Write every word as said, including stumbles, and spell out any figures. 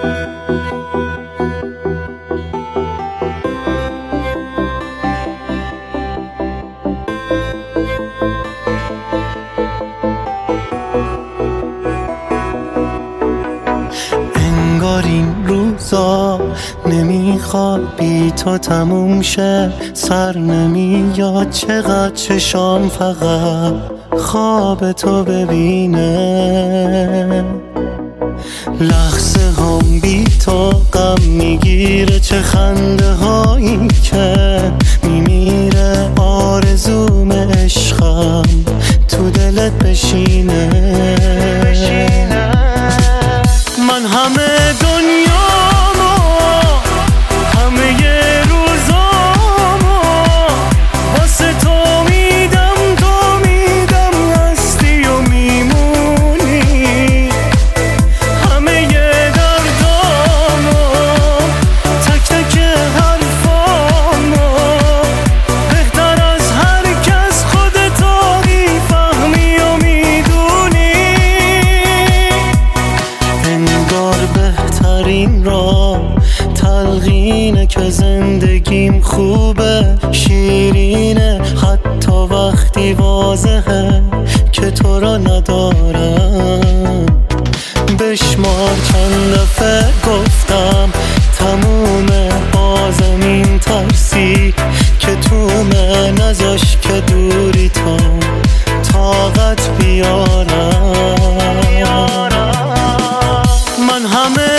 انگار این روزا نمیخواد بی تو تموم شه، سر نمیاد چقدر چشام فقط خواب تو ببینه. لحظه هم بی تو غم میگیره، چه خنده هایی که میمیره. آرزوم عشقم تو دلت بشینه. من همه دنیامو همه روزامو واسه تو میدم، تو میدم هستی و میمونی. همه دردامو تک تک حرفامو بهتر از هر کس خودتو میفهمی و میدونی. انگار بهترین را تلقینه که زندگیم خوبه، شیرینه حتی وقتی واضحه که تو را ندارم. بشمار چند دفعه گفتم تمومه، بازم این ترسی که تومه نذاش که دوری تو طاقت بیارم. من همه